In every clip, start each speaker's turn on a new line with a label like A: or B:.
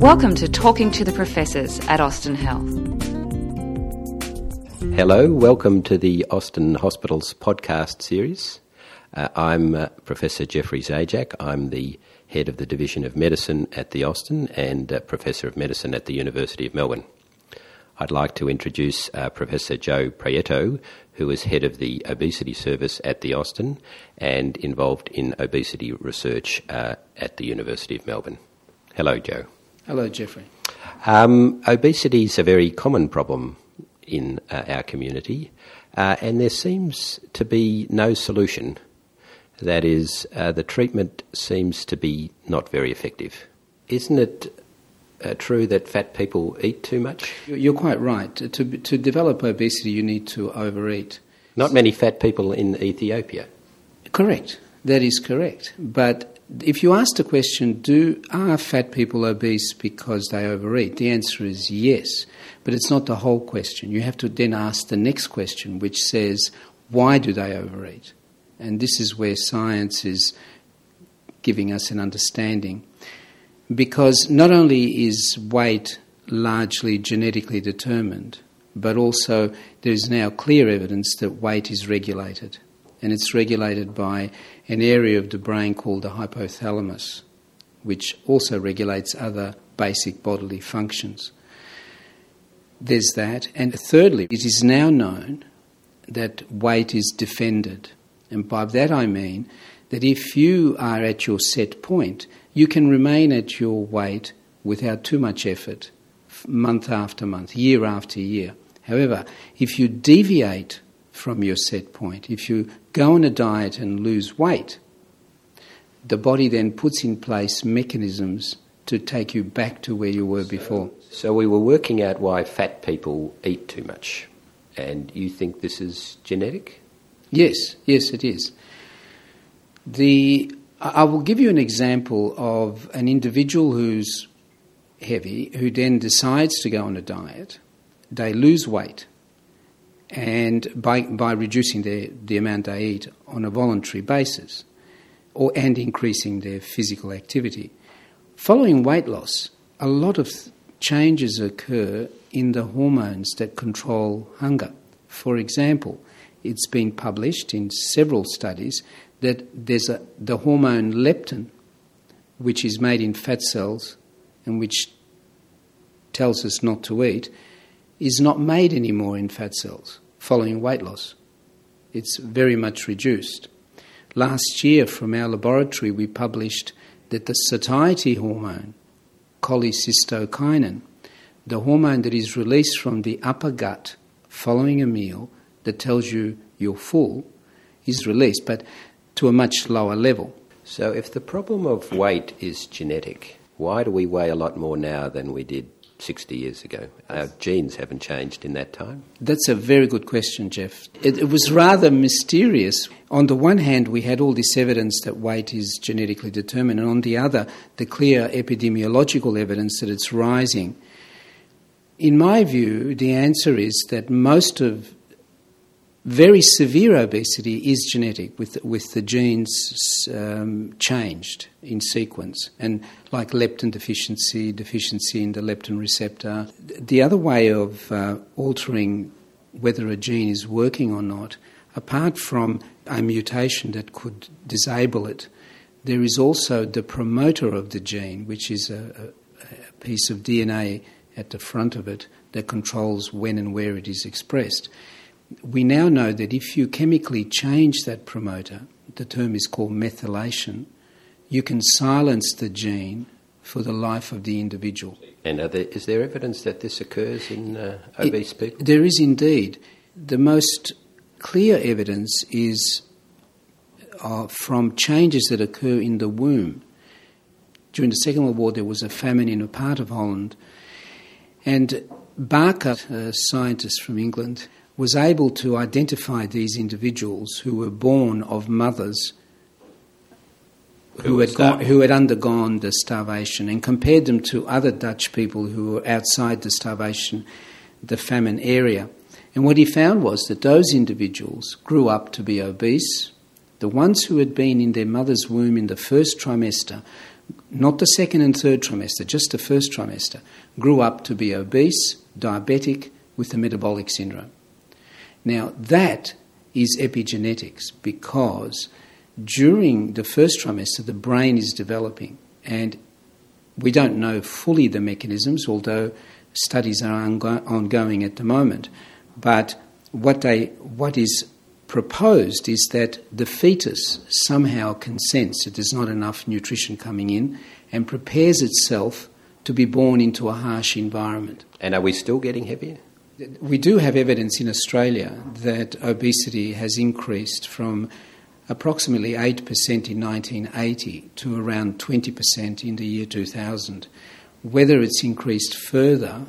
A: Welcome to Talking to the Professors at Austin Health.
B: Hello, welcome to the Austin Hospital's podcast series. I'm Professor Jeffrey Zajac. I'm the head of the Division of Medicine at the Austin and Professor of Medicine at the University of Melbourne. I'd like to introduce Professor Joe Prieto, who is head of the Obesity Service at the Austin and involved in obesity research at the University of Melbourne. Hello, Joe.
C: Hello, Jeffrey.
B: Obesity is a very common problem in our community, and there seems to be no solution. That is, the treatment seems to be not very effective. Isn't it true that fat people eat too much?
C: You're quite right. To develop obesity, you need to overeat.
B: Not many fat people in Ethiopia.
C: Correct. That is correct. But if you ask the question, are fat people obese because they overeat? The answer is yes. But it's not the whole question. You have to then ask the next question, which says, why do they overeat? And this is where science is giving us an understanding. Because not only is weight largely genetically determined, but also there is now clear evidence that weight is regulated. And it's regulated by an area of the brain called the hypothalamus, which also regulates other basic bodily functions. There's that. And thirdly, it is now known that weight is defended. And by that I mean that if you are at your set point, you can remain at your weight without too much effort, month after month, year after year. However, if you deviate from your set point, if you go on a diet and lose weight, the body then puts in place mechanisms to take you back to where you were before.
B: So we were working out why fat people eat too much, and you think this is genetic?
C: Yes, it is. I will give you an example of an individual who's heavy, who then decides to go on a diet. They lose weight, and by reducing the amount they eat on a voluntary basis, and increasing their physical activity. Following weight loss, a lot of changes occur in the hormones that control hunger. For example, it's been published in several studies that there's the hormone leptin, which is made in fat cells and which tells us not to eat, is not made anymore in fat cells following weight loss. It's very much reduced. Last year from our laboratory we published that the satiety hormone, cholecystokinin, the hormone that is released from the upper gut following a meal that tells you you're full, is released, but to a much lower level.
B: So if the problem of weight is genetic, why do we weigh a lot more now than we did 60 years ago? Our genes haven't changed in that time.
C: That's a very good question, Jeff. It was rather mysterious. On the one hand, we had all this evidence that weight is genetically determined, and on the other, the clear epidemiological evidence that it's rising. In my view, the answer is that most of very severe obesity is genetic, with the genes changed in sequence, and like leptin deficiency in the leptin receptor. The other way of altering whether a gene is working or not, apart from a mutation that could disable it, there is also the promoter of the gene, which is a piece of DNA at the front of it that controls when and where it is expressed. We now know that if you chemically change that promoter, the term is called methylation, you can silence the gene for the life of the individual.
B: And is there evidence that this occurs in obese people?
C: There is indeed. The most clear evidence is from changes that occur in the womb. During the Second World War there was a famine in a part of Holland, and Barker, a scientist from England, was able to identify these individuals who were born of mothers who had undergone the starvation, and compared them to other Dutch people who were outside the famine area. And what he found was that those individuals grew up to be obese. The ones who had been in their mother's womb in the first trimester not the second and third trimester, just the first trimester, grew up to be obese, diabetic, with the metabolic syndrome. Now, that is epigenetics, because during the first trimester, the brain is developing, and we don't know fully the mechanisms, although studies are ongoing at the moment. But what is proposed is that the fetus somehow can sense that there's not enough nutrition coming in and prepares itself to be born into a harsh environment.
B: And are we still getting heavier?
C: We do have evidence in Australia that obesity has increased from approximately 8% in 1980 to around 20% in the year 2000. Whether it's increased further,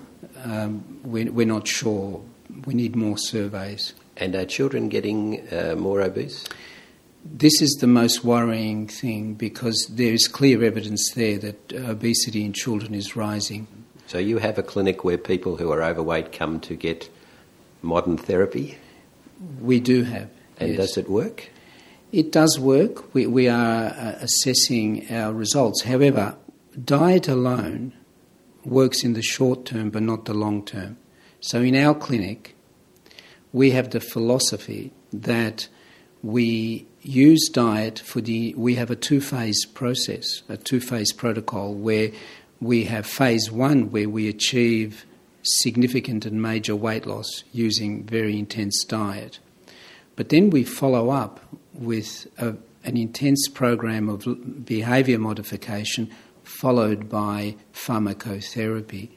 C: we're not sure. We need more surveys.
B: And are children getting more obese?
C: This is the most worrying thing, because there is clear evidence there that obesity in children is rising.
B: So you have a clinic where people who are overweight come to get modern therapy?
C: We do have.
B: And
C: yes.
B: Does it work?
C: It does work. We are assessing our results. However, diet alone works in the short term but not the long term. So in our clinic, we have the philosophy that we use diet we have a two-phase process, a two-phase protocol, where we have phase one where we achieve significant and major weight loss using very intense diet. But then we follow up with an intense program of behaviour modification followed by pharmacotherapy.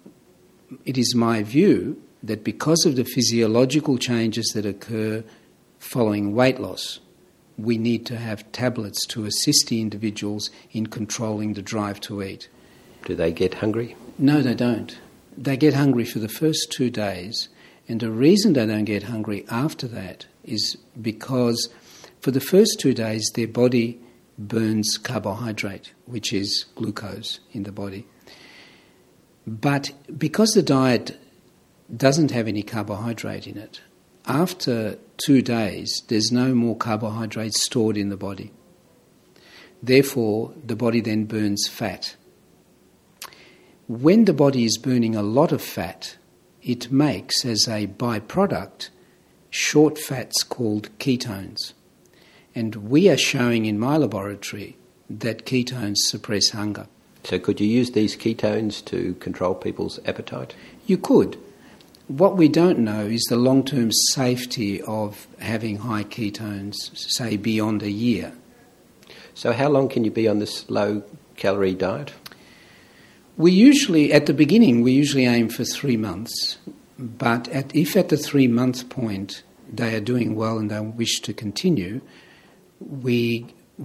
C: It is my view that because of the physiological changes that occur following weight loss, we need to have tablets to assist the individuals in controlling the drive to eat.
B: Do they get hungry?
C: No, they don't. They get hungry for the first 2 days, and the reason they don't get hungry after that is because for the first 2 days their body burns carbohydrate, which is glucose in the body. But because the diet doesn't have any carbohydrate in it, after 2 days there's no more carbohydrate stored in the body. Therefore, the body then burns fat. When the body is burning a lot of fat, it makes, as a byproduct, short fats called ketones. And we are showing in my laboratory that ketones suppress hunger.
B: So could you use these ketones to control people's appetite?
C: You could. What we don't know is the long-term safety of having high ketones, say, beyond a year.
B: So how long can you be on this low-calorie diet?
C: At the beginning, we usually aim for 3 months. But if at the 3-month point they are doing well and they wish to continue, we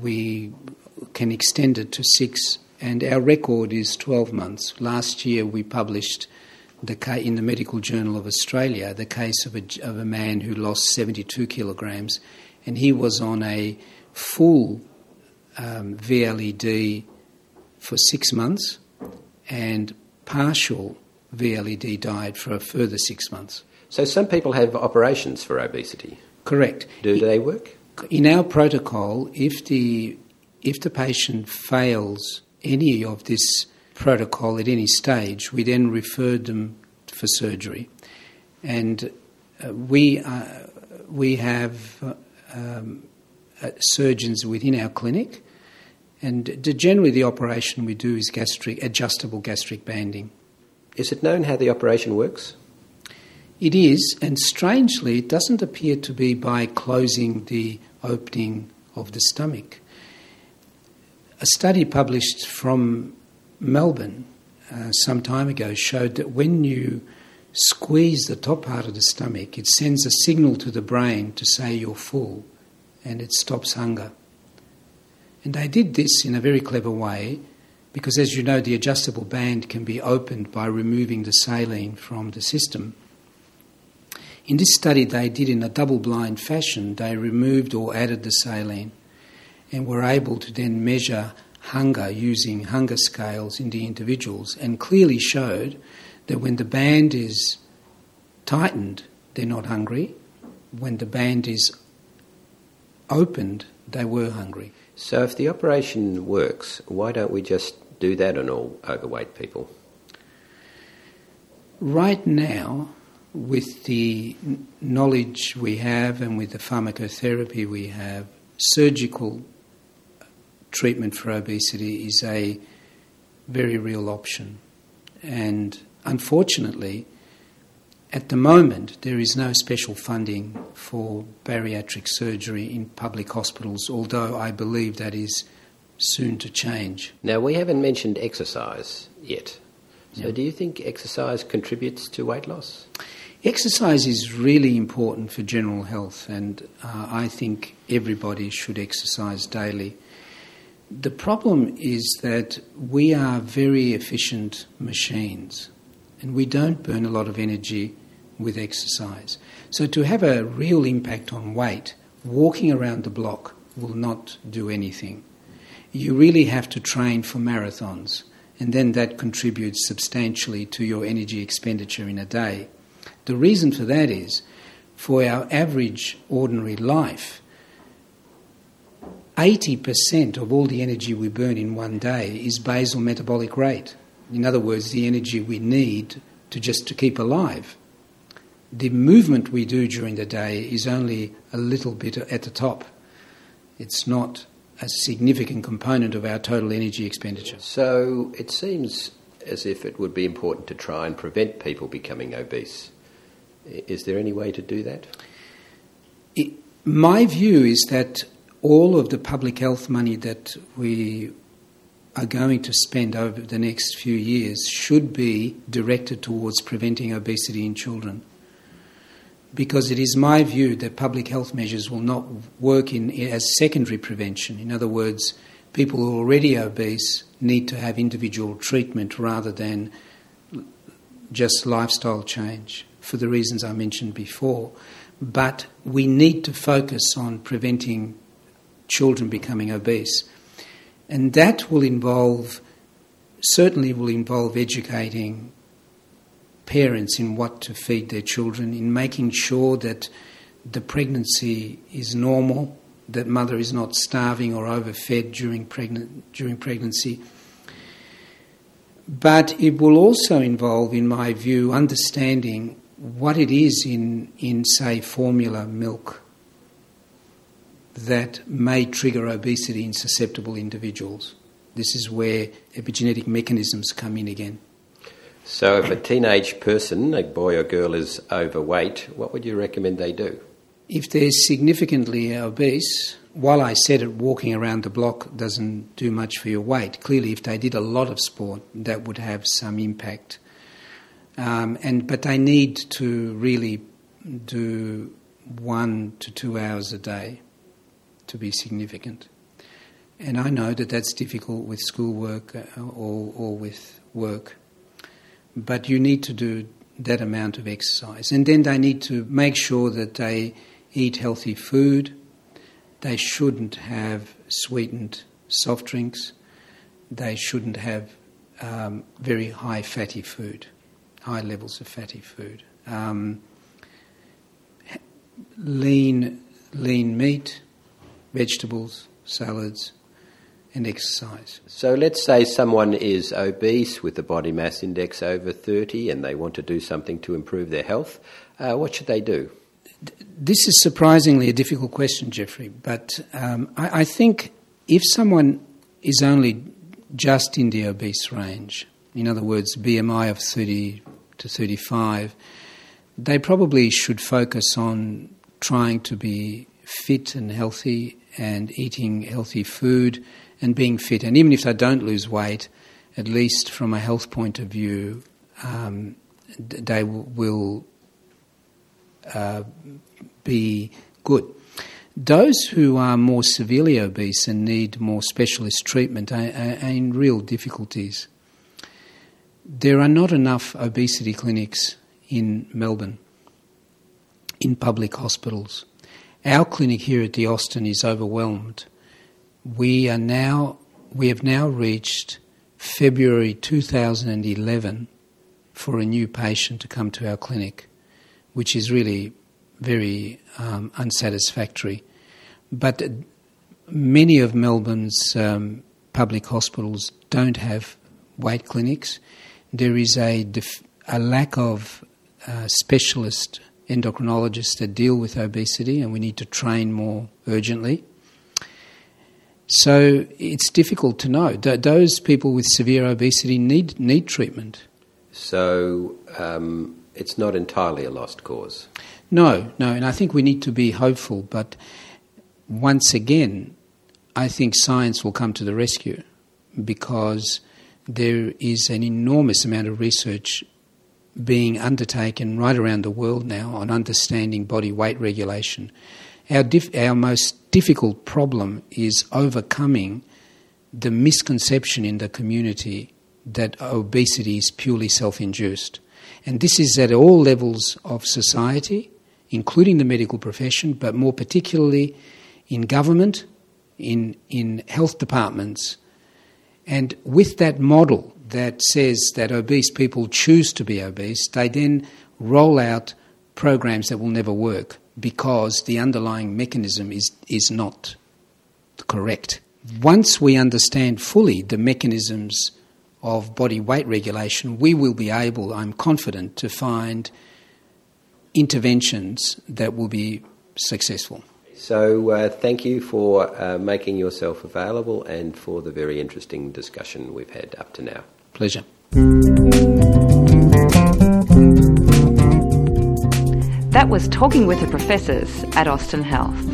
C: can extend it to 6, and our record is 12 months. Last year we published in the Medical Journal of Australia the case of a man who lost 72 kilograms, and he was on a full VLED for 6 months and partial VLED diet for a further 6 months.
B: So some people have operations for obesity.
C: Correct.
B: Do they work?
C: In our protocol, if the patient fails any of this protocol at any stage, we then refer them for surgery. And we have surgeons within our clinic, and generally the operation we do is adjustable gastric banding.
B: Is it known how the operation works?
C: It is, and strangely it doesn't appear to be by closing the opening of the stomach. A study published from Melbourne some time ago showed that when you squeeze the top part of the stomach, it sends a signal to the brain to say you're full, and it stops hunger. And they did this in a very clever way because, as you know, the adjustable band can be opened by removing the saline from the system. In this study they did in a double-blind fashion. They removed or added the saline and were able to then measure hunger using hunger scales in the individuals, and clearly showed that when the band is tightened, they're not hungry. When the band is opened, they were hungry.
B: So if the operation works, why don't we just do that on all overweight people?
C: Right now, with the knowledge we have and with the pharmacotherapy we have, surgical treatment for obesity is a very real option. And unfortunately, at the moment, there is no special funding for bariatric surgery in public hospitals, although I believe that is soon to change.
B: Now, we haven't mentioned exercise yet. So
C: Yep.
B: do you think exercise contributes to weight loss?
C: Exercise is really important for general health, and I think everybody should exercise daily. The problem is that we are very efficient machines, and we don't burn a lot of energy with exercise. So to have a real impact on weight, walking around the block will not do anything. You really have to train for marathons, and then that contributes substantially to your energy expenditure in a day. The reason for that is, for our average ordinary life, 80% of all the energy we burn in one day is basal metabolic rate. In other words, the energy we need to keep alive. The movement we do during the day is only a little bit at the top. It's not a significant component of our total energy expenditure.
B: So it seems as if it would be important to try and prevent people becoming obese. Is there any way to do that?
C: My view is that all of the public health money that we are going to spend over the next few years should be directed towards preventing obesity in children. Because it is my view that public health measures will not work as secondary prevention. In other words, people who are already obese need to have individual treatment rather than just lifestyle change, for the reasons I mentioned before. But we need to focus on preventing children becoming obese. And that certainly will involve educating parents in what to feed their children, in making sure that the pregnancy is normal, that mother is not starving or overfed during pregnancy. But it will also involve, in my view, understanding what it is in say, formula milk that may trigger obesity in susceptible individuals. This is where epigenetic mechanisms come in again.
B: So if a teenage person, a boy or girl, is overweight, what would you recommend they do?
C: If they're significantly obese, while I said it, walking around the block doesn't do much for your weight, clearly if they did a lot of sport, that would have some impact. But they need to really do 1 to 2 hours a day to be significant. And I know that that's difficult with schoolwork or with work. But you need to do that amount of exercise. And then they need to make sure that they eat healthy food. They shouldn't have sweetened soft drinks. They shouldn't have very high fatty food, high levels of fatty food. Lean meat, vegetables, salads, and exercise.
B: So let's say someone is obese with a body mass index over 30 and they want to do something to improve their health. What should they do?
C: This is surprisingly a difficult question, Jeffrey, but I think if someone is only just in the obese range, in other words, BMI of 30 to 35, they probably should focus on trying to be fit and healthy and eating healthy food and being fit. And even if they don't lose weight, at least from a health point of view, they will be good. Those who are more severely obese and need more specialist treatment are in real difficulties. There are not enough obesity clinics in Melbourne, in public hospitals. Our clinic here at the Austin is overwhelmed. We have now reached February 2011 for a new patient to come to our clinic, which is really very unsatisfactory. But many of Melbourne's public hospitals don't have weight clinics. There is a lack of specialist endocrinologists that deal with obesity, and we need to train more urgently. So it's difficult to know. Those people with severe obesity need treatment.
B: So it's not entirely a lost cause?
C: No, and I think we need to be hopeful, but once again, I think science will come to the rescue, because there is an enormous amount of research being undertaken right around the world now on understanding body weight regulation. Our most difficult problem is overcoming the misconception in the community that obesity is purely self-induced. And this is at all levels of society, including the medical profession, but more particularly in government, in health departments. And with that model that says that obese people choose to be obese, they then roll out programs that will never work because the underlying mechanism is not correct. Once we understand fully the mechanisms of body weight regulation, we will be able, I'm confident, to find interventions that will be successful.
B: So thank you for making yourself available and for the very interesting discussion we've had up to now.
C: Pleasure.
A: That was Talking with the Professors at Austin Health.